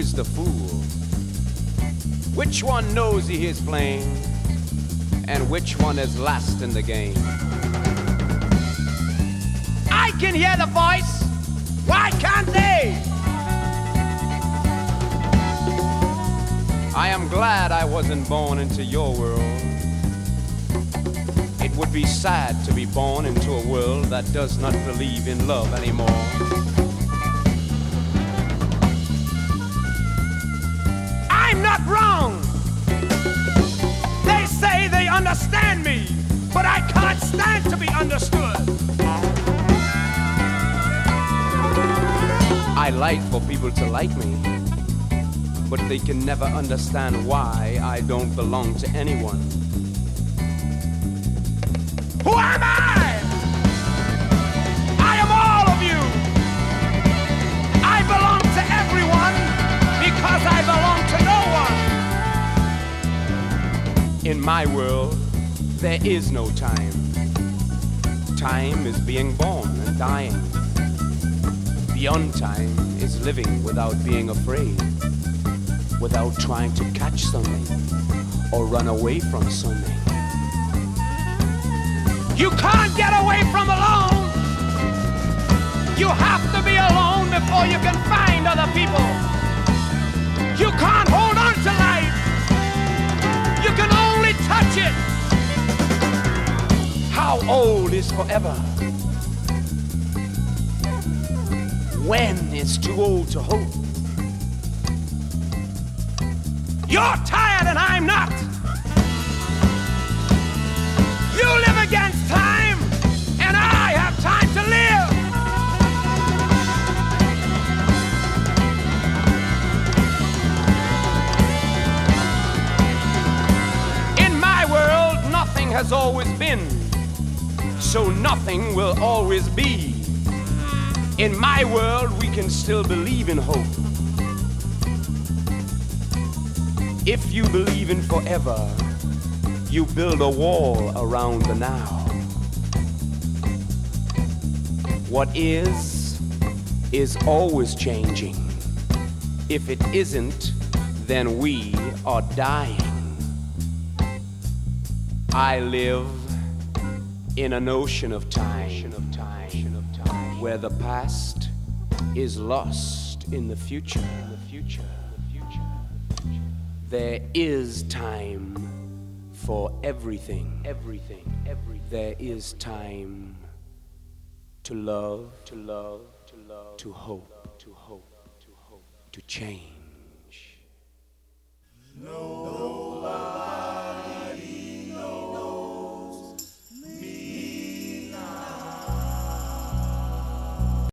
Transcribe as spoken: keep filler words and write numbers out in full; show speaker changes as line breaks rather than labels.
is the fool? Which one knows he is playing, and which one is last in the game? I can hear the voice, why can't they? I am glad I wasn't born into your world. It would be sad to be born into a world that does not believe in love anymore. I'm not wrong. They say they understand me, but I can't stand to be understood. I like for people to like me, but they can never understand why I don't belong to anyone. Who am I? I am all of you. I belong to everyone because I belong to no one. In my world, there is no time. Time is being born and dying. Beyond time is living without being afraid, without trying to catch something or run away from something. You can't get away from alone. You have to be alone before you can find other people. You can't hold on to life. You can only touch it. How old is forever? When is too old to hope? You're tired and I'm not. You live against time, and I have time to live. In my world, nothing has always been, so nothing will always be. In my world, we can still believe in hope. If you believe in forever, you build a wall around the now. What is, is always changing. If it isn't, then we are dying. I live in an ocean of time, where the past is lost in the future. There is time for everything, everything, everything. There is time to love, to love, to love, to hope, to hope, to hope, to change.
No.